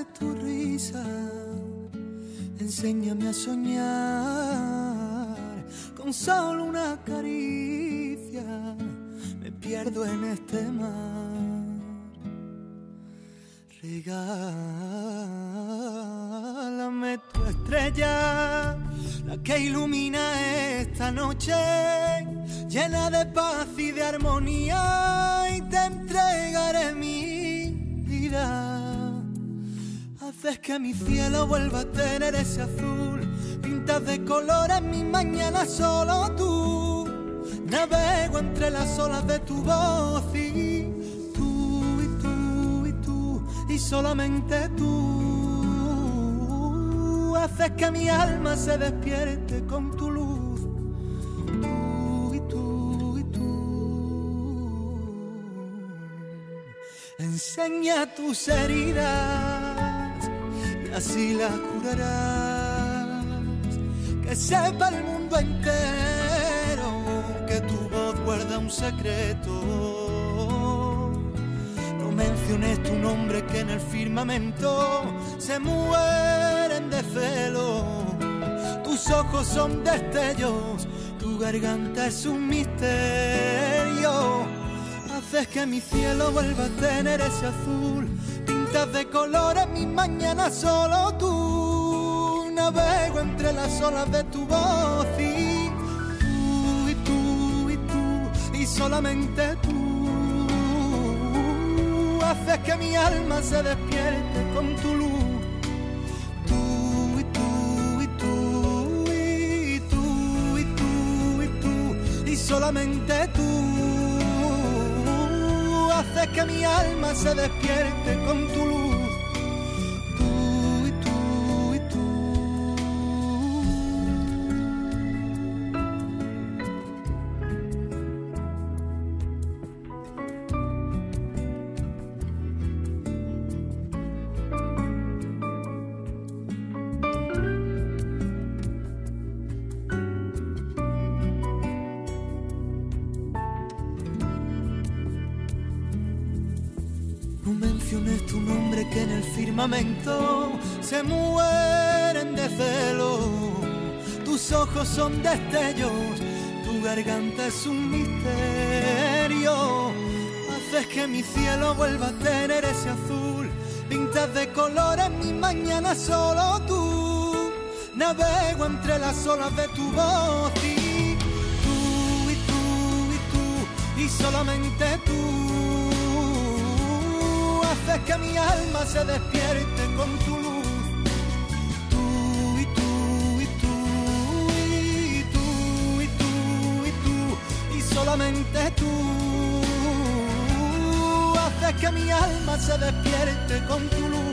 de tu risa, enséñame a soñar con solo una caricia, me pierdo en este mar. Regálame tu estrella, la que ilumina esta noche, llena de paz y de armonía, y te entregaré mi vida. Haces que mi cielo vuelva a tener ese azul, pintas de colores mis mañanas solo tú. Navego entre las olas de tu voz y tú, y tú, y tú, y solamente tú. Haces que mi alma se despierte con tu luz, tú y tú y tú. Enseña tus heridas y así las curarás, que sepa el mundo entero que tu voz guarda un secreto. No menciones tu nombre, que en el firmamento se mueren de celo. Tus ojos son destellos, tu garganta es un misterio. Haces que mi cielo vuelva a tener ese azul, pintas de colores mis mañanas solo tú. Navego entre las olas de tu voz y tú, y tú, y tú, y solamente tú. Haces que mi alma se despierte con tu luz, tú, y tú, y tú, y tú, y tú, y tú, y solamente tú. Haces que mi alma se despierte con tu luz, tú, y tú, y tú. No menciones tu nombre, que en el firmamento se mueren de celo. Tus ojos son destellos, tu garganta es un misterio. Haces que mi cielo vuelva a tener ese azul, pintas de colores mis mañanas solo tú. Navego entre las olas de tu voz y tú, y tú, y tú, y solamente tú. Haces que mi alma se despierte con tu luz, tú, y tú, y tú, y tú, y tú, y tú, y solamente tú. Haces que mi alma se despierte con tu luz.